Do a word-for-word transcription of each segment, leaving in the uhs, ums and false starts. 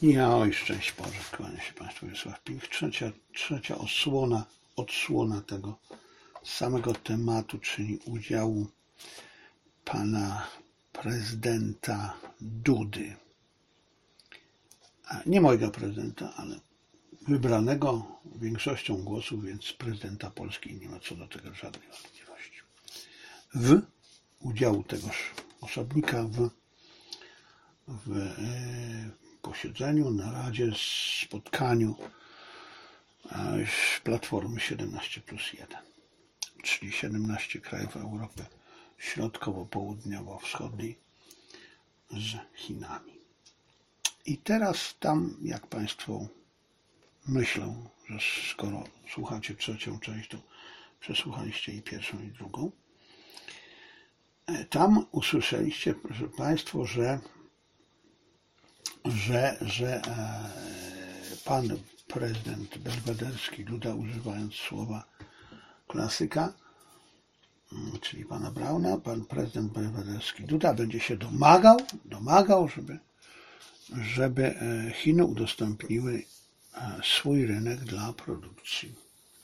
Ja, oj, szczęść Boże, kłania się Państwu Wiesław Pink. Trzecia, trzecia osłona, odsłona tego samego tematu, czyli udziału pana prezydenta Dudy. Nie mojego prezydenta, ale wybranego większością głosów, więc prezydenta Polski, nie ma co do tego żadnej wątpliwości. W udziału tegoż osobnika w, w e, posiedzeniu, naradzie, spotkaniu Platformy siedemnaście plus jeden, czyli siedemnaście krajów Europy Środkowo-Południowo-Wschodniej z Chinami. I teraz tam, jak Państwo myślą, że skoro słuchacie trzecią część, to przesłuchaliście i pierwszą, i drugą, tam usłyszeliście, proszę Państwo, że że, że e, pan prezydent belwederski Duda, używając słowa klasyka, czyli pana Brauna, pan prezydent belwederski Duda będzie się domagał, domagał, żeby, żeby Chiny udostępniły swój rynek dla produkcji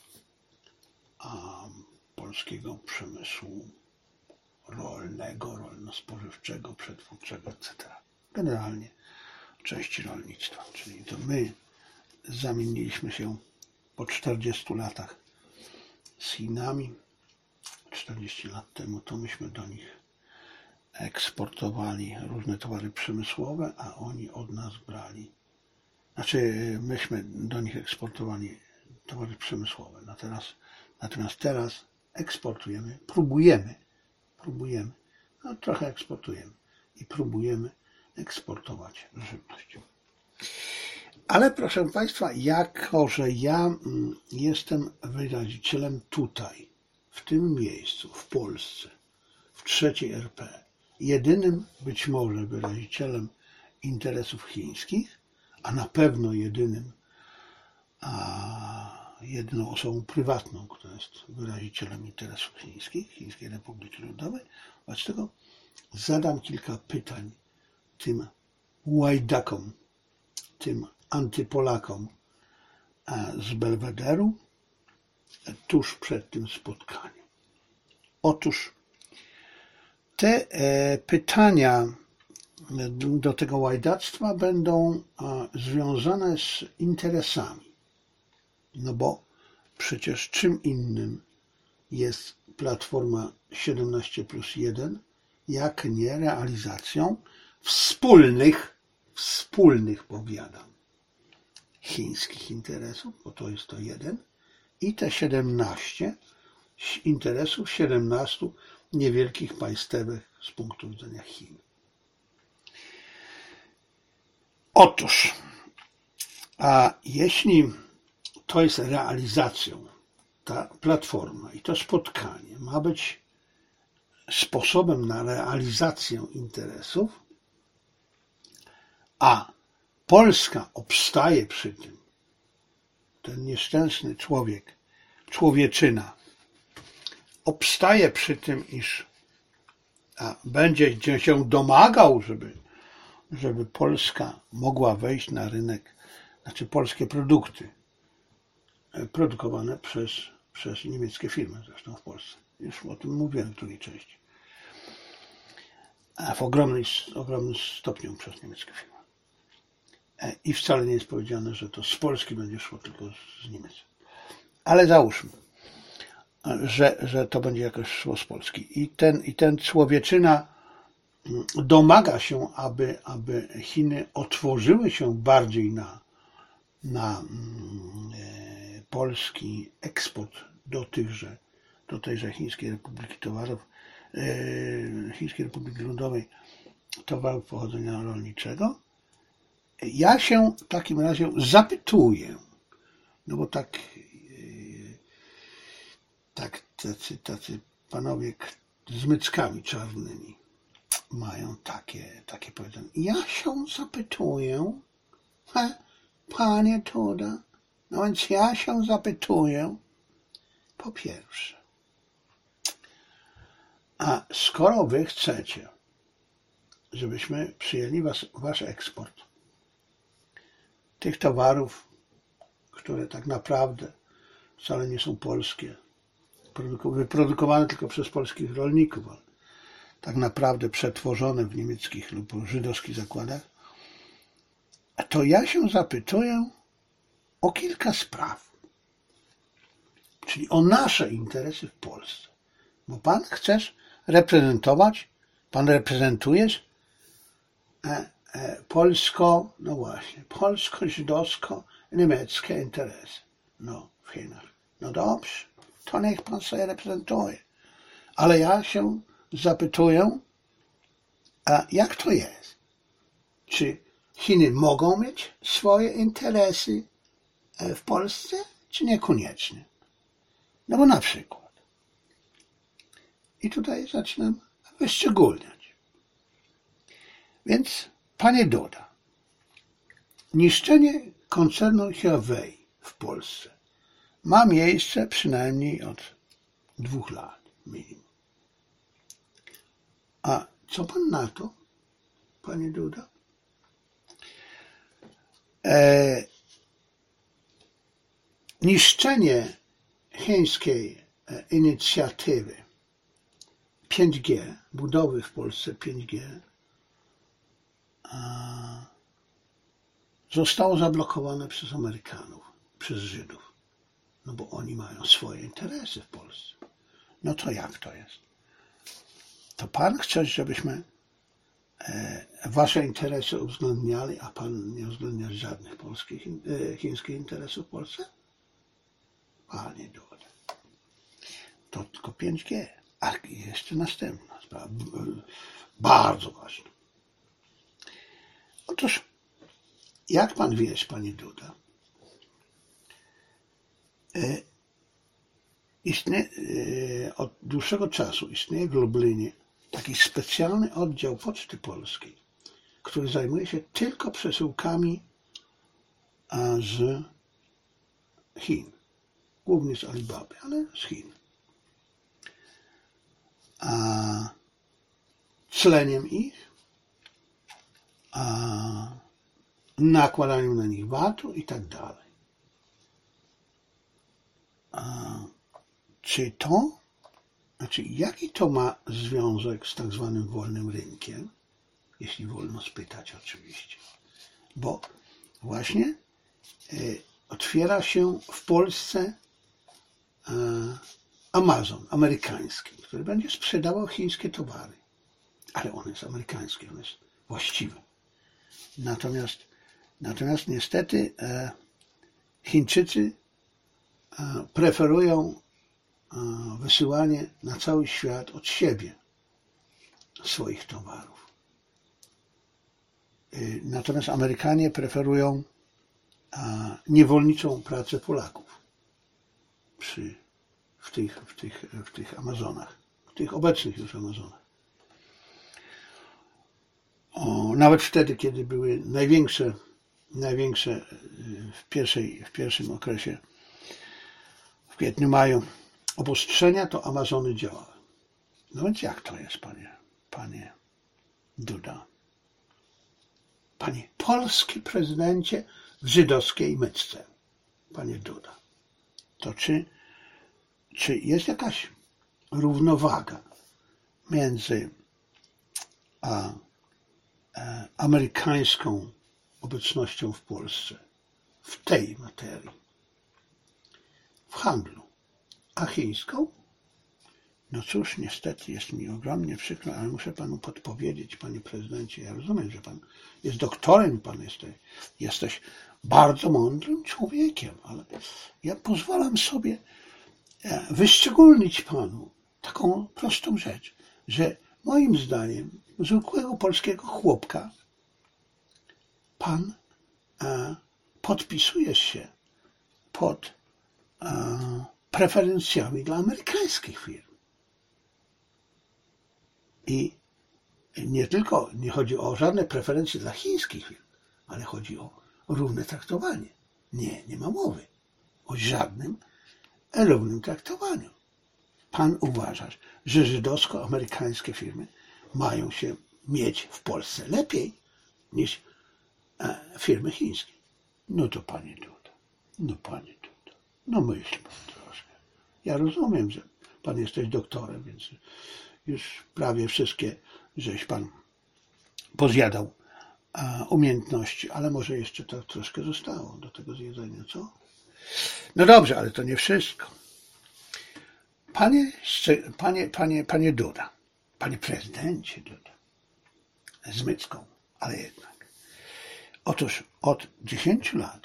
a, polskiego przemysłu rolnego, rolno-spożywczego, przetwórczego, et cetera. Generalnie części rolnictwa, czyli to my zamieniliśmy się po czterdziestu latach z Chinami. czterdzieści lat temu to myśmy do nich eksportowali różne towary przemysłowe, a oni od nas brali, znaczy myśmy do nich eksportowali towary przemysłowe. No teraz, natomiast teraz eksportujemy, próbujemy, próbujemy, no trochę eksportujemy i próbujemy eksportować żywność. Ale proszę Państwa, jako że ja jestem wyrazicielem tutaj, w tym miejscu, w Polsce, w trzeciej R P, jedynym być może wyrazicielem interesów chińskich, a na pewno jedynym, a jedyną osobą prywatną, która jest wyrazicielem interesów chińskich, Chińskiej Republiki Ludowej, wobec tego zadam kilka pytań tym łajdakom, tym antypolakom z Belwederu tuż przed tym spotkaniem. Otóż te pytania do tego łajdactwa będą związane z interesami. No bo przecież czym innym jest Platforma siedemnaście plus jeden, jak nie realizacją wspólnych, wspólnych, powiadam, chińskich interesów, bo to jest to jeden, i te siedemnaście interesów siedemnastu niewielkich państewek z punktu widzenia Chin. Otóż, a jeśli to jest realizacją, ta platforma i to spotkanie ma być sposobem na realizację interesów, a Polska obstaje przy tym, ten nieszczęsny człowiek, człowieczyna, obstaje przy tym, iż a będzie się domagał, żeby, żeby Polska mogła wejść na rynek, znaczy polskie produkty produkowane przez, przez niemieckie firmy, zresztą w Polsce. Już o tym mówiłem w drugiej części. A w ogromnym, ogromnym stopniu przez niemieckie firmy. I wcale nie jest powiedziane, że to z Polski będzie szło, tylko z Niemiec. Ale załóżmy, że, że to będzie jakoś szło z Polski. I ten, i ten człowieczyna domaga się, aby, aby Chiny otworzyły się bardziej na, na e, polski eksport do tychże, do tejże Chińskiej Republiki Towarów, e, Chińskiej Republiki Ludowej towarów pochodzenia rolniczego. Ja się w takim razie zapytuję, no bo tak, tak tacy, tacy panowie z myckami czarnymi mają takie, takie powiedzenie. Ja się zapytuję, he, panie Duda, no więc ja się zapytuję, po pierwsze, a skoro wy chcecie, żebyśmy przyjęli was, wasz eksport, tych towarów, które tak naprawdę wcale nie są polskie, wyprodukowane tylko przez polskich rolników, ale tak naprawdę przetworzone w niemieckich lub żydowskich zakładach, to ja się zapytuję o kilka spraw, czyli o nasze interesy w Polsce. Bo pan chcesz reprezentować, pan reprezentujesz e, e, polsko, no właśnie, polsko-żydowsko-niemieckie interesy. No, w Chinach. No dobrze, to niech pan sobie reprezentuje. Ale ja się zapytuję, a jak to jest? Czy Chiny mogą mieć swoje interesy w Polsce, czy niekoniecznie? No bo na przykład, i tutaj zaczynam wyszczególniać. Więc, panie Duda, niszczenie koncernu Huawei w Polsce ma miejsce przynajmniej od dwóch lat minimum. A co pan na to, panie Duda? E, niszczenie chińskiej inicjatywy pięć G, budowy w Polsce pięć G, a, zostało zablokowane przez Amerykanów, przez Żydów. No bo oni mają swoje interesy w Polsce. No to jak to jest? To pan chce, żebyśmy e, wasze interesy uwzględniali, a pan nie uwzględnia żadnych polskich, e, chińskich interesów w Polsce? Panie Duda, to tylko pięć G. A jeszcze następna sprawa, bardzo ważna. Otóż, jak pan wie, panie Duda, e, istnieje, e, od dłuższego czasu istnieje w Lublinie taki specjalny oddział Poczty Polskiej, który zajmuje się tylko przesyłkami z Chin, głównie z Alibaby, ale z Chin. A cleniem ich, a nakładaniem na nich VAT-u i tak dalej. A czy to, znaczy jaki to ma związek z tak zwanym wolnym rynkiem, jeśli wolno spytać oczywiście, bo właśnie y, otwiera się w Polsce y, Amazon amerykański, który będzie sprzedawał chińskie towary, ale on jest amerykański, on jest właściwy. Natomiast, natomiast niestety e, Chińczycy e, preferują e, wysyłanie na cały świat od siebie swoich towarów. E, natomiast Amerykanie preferują e, niewolniczą pracę Polaków przy W tych, w, tych, w tych Amazonach, w tych obecnych już Amazonach. O, nawet wtedy, kiedy były największe, największe w, pierwszej, w pierwszym okresie, w kwietniu, maju, obostrzenia, to Amazony działały. No więc jak to jest, panie, panie Duda? Panie polski prezydencie w żydowskiej mytce, panie Duda, to czy Czy jest jakaś równowaga między a, a, amerykańską obecnością w Polsce w tej materii, w handlu, a chińską? No cóż, niestety jest mi ogromnie przykro, ale muszę panu podpowiedzieć, panie prezydencie, ja rozumiem, że pan jest doktorem, pan jesteś, jesteś bardzo mądrym człowiekiem, ale ja pozwalam sobie wyszczególnić panu taką prostą rzecz, że moim zdaniem zwykłego polskiego chłopka pan e, podpisuje się pod e, preferencjami dla amerykańskich firm. I nie tylko nie chodzi o żadne preferencje dla chińskich firm, ale chodzi o równe traktowanie. Nie, nie ma mowy o żadnym równym traktowaniu. Pan uważasz, że żydowsko-amerykańskie firmy mają się mieć w Polsce lepiej niż firmy chińskie. No to panie Duda, no panie Duda, no myśl pan troszkę. Ja rozumiem, że pan jesteś doktorem, więc już prawie wszystkie żeś pan pozjadał umiejętności, ale może jeszcze to troszkę zostało do tego zjedzenia, co? No dobrze, ale to nie wszystko. Panie, panie, panie, panie Duda, panie prezydencie Duda, z mycką, ale jednak. Otóż od dziesięciu lat,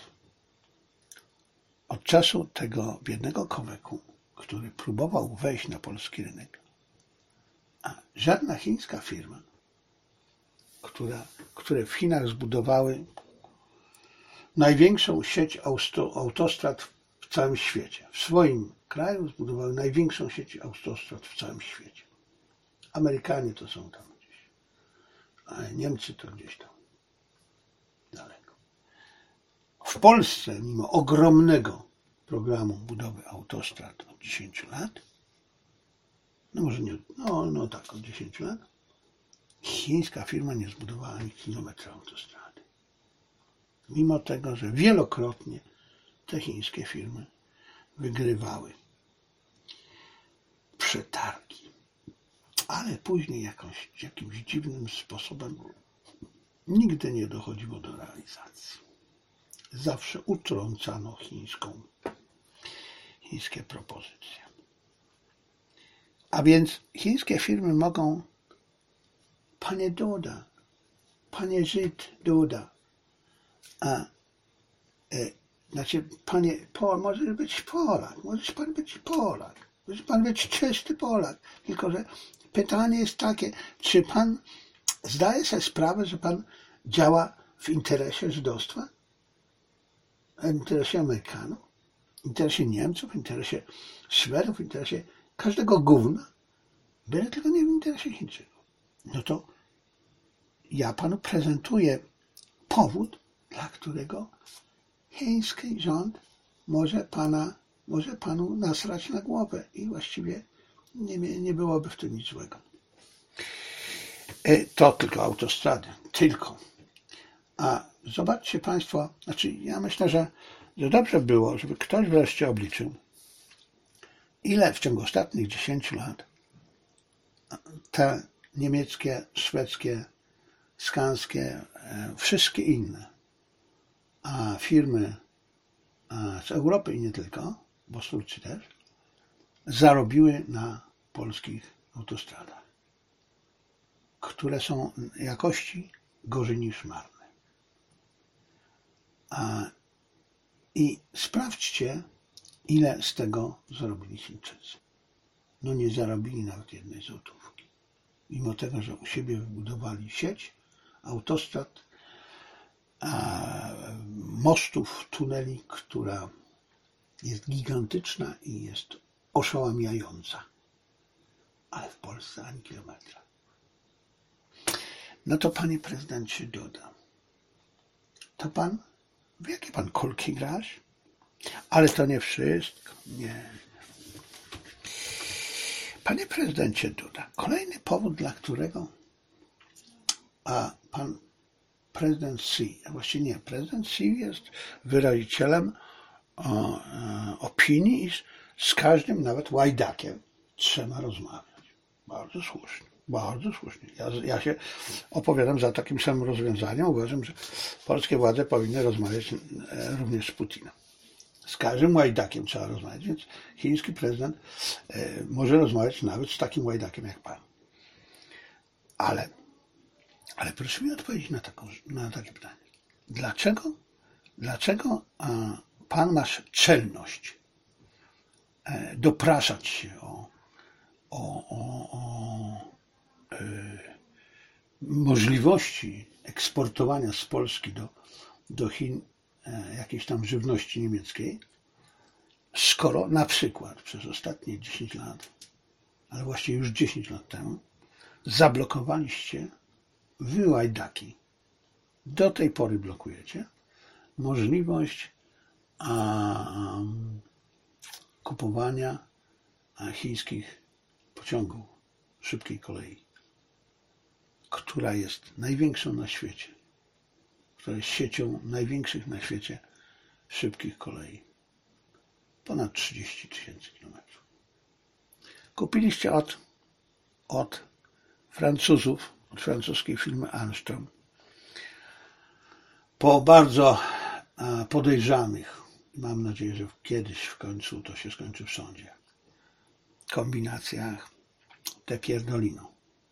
od czasu tego biednego Koweku, który próbował wejść na polski rynek, a żadna chińska firma, która, które w Chinach zbudowały największą sieć autostrad w całym świecie. W swoim kraju zbudowały największą sieć autostrad w całym świecie. Amerykanie to są tam gdzieś, a Niemcy to gdzieś tam daleko. W Polsce, mimo ogromnego programu budowy autostrad od dziesięciu lat, no może nie, no, no tak, od dziesięciu lat, chińska firma nie zbudowała ani kilometra autostrady. Mimo tego, że wielokrotnie te chińskie firmy wygrywały przetargi. Ale później jakoś, jakimś dziwnym sposobem nigdy nie dochodziło do realizacji. Zawsze utrącano chińską, chińskie propozycje. A więc chińskie firmy mogą, panie Duda, panie Żyd Duda, a e, znaczy, panie, Pol, może być Polak, może pan być Polak, może pan być czysty Polak, tylko że pytanie jest takie, czy pan zdaje sobie sprawę, że pan działa w interesie żydostwa, w interesie Amerykanów, w interesie Niemców, w interesie Szwedów, w interesie każdego gówna, byle tylko nie w interesie Chińczyków. No to ja panu prezentuję powód, dla którego chiński rząd może pana, może panu nasrać na głowę i właściwie nie, nie byłoby w tym nic złego. To tylko autostrady, tylko. A zobaczcie państwo, znaczy ja myślę, że, że dobrze było, żeby ktoś wreszcie obliczył, ile w ciągu ostatnich dziesięciu lat te niemieckie, szwedzkie, skanskie, wszystkie inne a firmy z Europy i nie tylko, bo z Turcji też, zarobiły na polskich autostradach, które są jakości gorzej niż marne. A, I sprawdźcie, ile z tego zarobili Chińczycy. No nie zarobili nawet jednej złotówki. Mimo tego, że u siebie wybudowali sieć autostrad, mostów, tuneli, która jest gigantyczna i jest oszałamiająca. Ale w Polsce ani kilometra. No to panie prezydencie Duda, to pan, w jakie pan kulki grasz? Ale to nie wszystko. Nie. Panie prezydencie Duda, kolejny powód, dla którego a pan prezydent Xi, a właściwie nie, prezydent Xi jest wyrazicielem o, e, opinii, iż z każdym, nawet łajdakiem, trzeba rozmawiać. Bardzo słusznie, bardzo słusznie. Ja, ja się opowiadam za takim samym rozwiązaniem. Uważam, że polskie władze powinny rozmawiać e, również z Putinem. Z każdym łajdakiem trzeba rozmawiać, więc chiński prezydent e, może rozmawiać nawet z takim łajdakiem jak pan. Ale Ale proszę mi odpowiedzieć na, taką, na takie pytanie. Dlaczego, dlaczego a, pan ma czelność e, dopraszać się o, o, o, o e, możliwości eksportowania z Polski do, do Chin e, jakiejś tam żywności niemieckiej, skoro na przykład przez ostatnie dziesięć lat, ale właściwie już dziesięć lat temu, zablokowaliście wy łajdaki, do tej pory blokujecie możliwość a, kupowania chińskich pociągów szybkiej kolei, która jest największą na świecie, która jest siecią największych na świecie szybkich kolei. Ponad trzydzieści tysięcy kilometrów. Kupiliście od, od Francuzów, od francuskiej firmy Armstrong, po bardzo podejrzanych, mam nadzieję, że kiedyś w końcu to się skończy w sądzie, kombinacjach tę pierdoliną.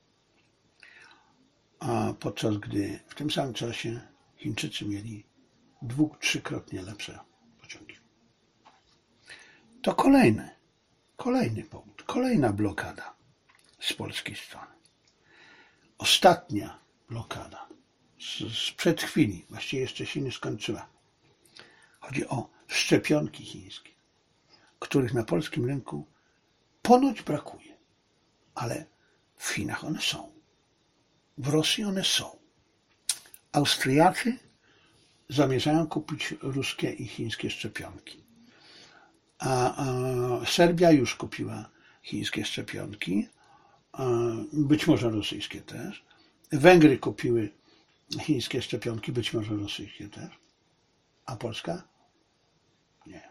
A podczas gdy w tym samym czasie Chińczycy mieli dwu-, trzykrotnie lepsze pociągi. To kolejny, kolejny powód, kolejna blokada z polskiej strony. Ostatnia blokada sprzed chwili, właściwie jeszcze się nie skończyła. Chodzi o szczepionki chińskie, których na polskim rynku ponoć brakuje, ale w Chinach one są. W Rosji one są. Austriacy zamierzają kupić ruskie i chińskie szczepionki. A, a Serbia już kupiła chińskie szczepionki, a być może rosyjskie też. Węgry kupiły chińskie szczepionki, być może rosyjskie też. A Polska? Nie.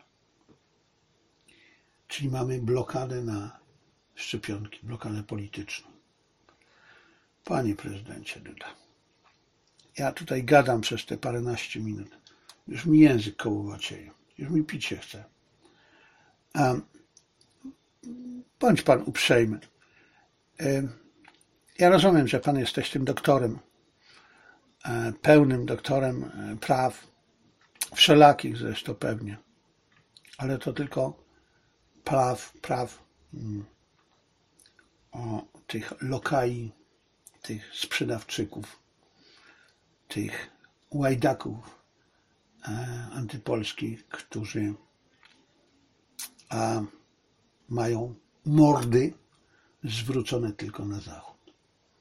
Czyli mamy blokadę na szczepionki, blokadę polityczną. Panie prezydencie Duda, ja tutaj gadam przez te paręnaście minut. Już mi język kołowacieje. Już mi pić się chce. A bądź pan uprzejmy. Ja rozumiem, że pan jesteś tym doktorem, pełnym doktorem praw, wszelakich zresztą pewnie, ale to tylko praw, praw o tych lokai, tych sprzedawczyków, tych łajdaków antypolskich, którzy a, mają mordy zwrócone tylko na zachód.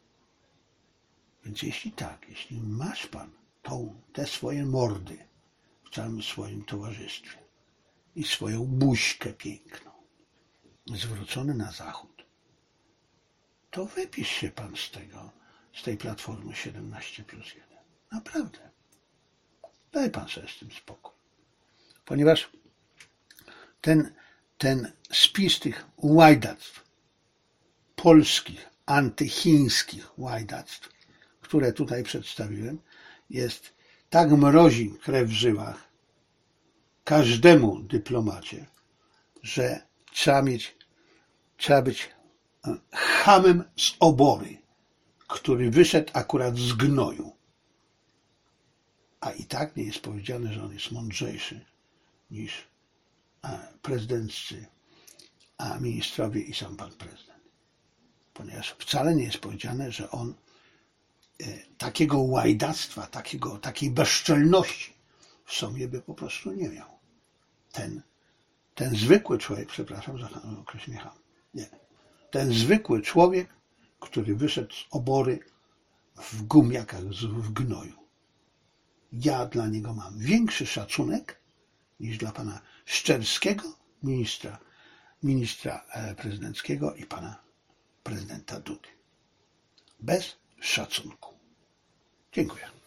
Więc jeśli tak, jeśli masz pan tą, te swoje mordy w całym swoim towarzystwie i swoją buźkę piękną zwrócone na zachód, to wypisz się pan z tego, z tej platformy siedemnaście plus jeden. Naprawdę. Daj pan sobie z tym spokój. Ponieważ ten, ten spis tych łajdactw, polskich, antychińskich łajdactw, które tutaj przedstawiłem, jest tak mrozi krew w żyłach każdemu dyplomacie, że trzeba mieć, trzeba być chamem z obory, który wyszedł akurat z gnoju. A i tak nie jest powiedziane, że on jest mądrzejszy niż prezydenccy, a ministrowie i sam pan prezydent. Ponieważ wcale nie jest powiedziane, że on takiego łajdactwa, takiego, takiej bezczelności w sobie by po prostu nie miał. Ten, ten zwykły człowiek, przepraszam za określenie ham, nie, ten zwykły człowiek, który wyszedł z obory w gumiakach, w gnoju. Ja dla niego mam większy szacunek niż dla pana Szczerskiego, ministra, ministra prezydenckiego i pana prezydenta Dudy. Bez szacunku. Dziękuję.